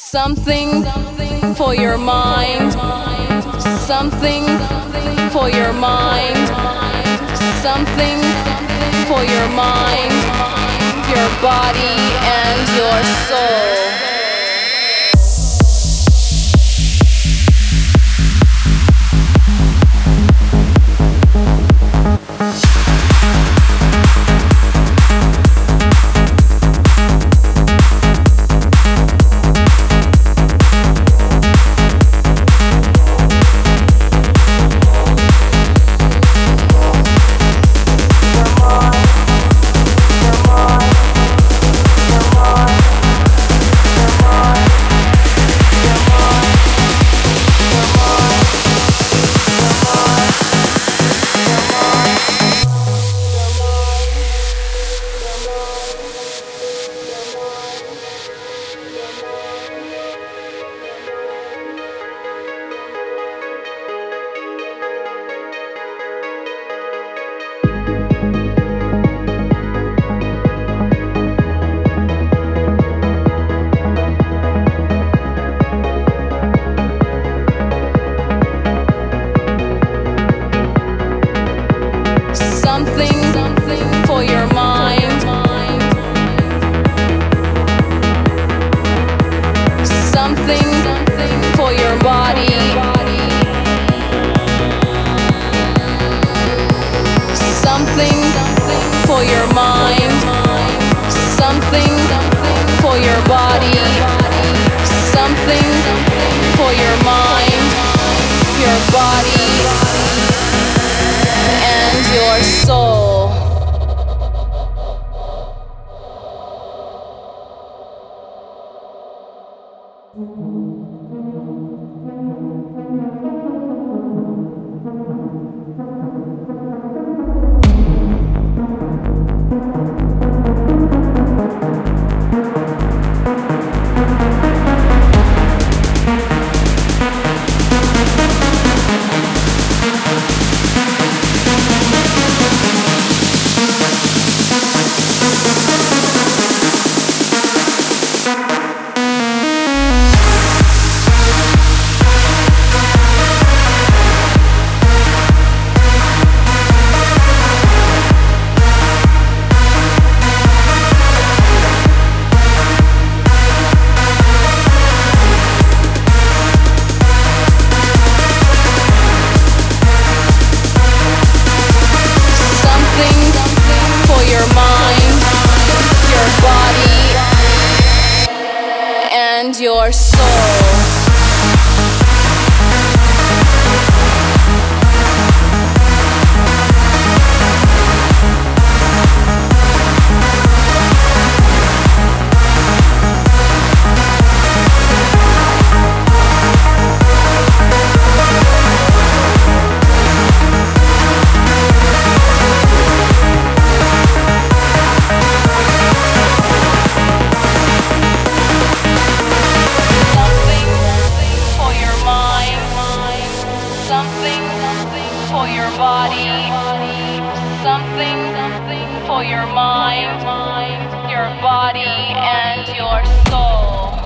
Something for your mind. Something for your mind. Something for your mind, your body, and your soul. Something for your mind. Something for your body. Something for your mind. Something for your body. Something for your mind, your body, and your soul. For your mind, your body, and your soul. Something for your body, something for your mind, your body, and your soul.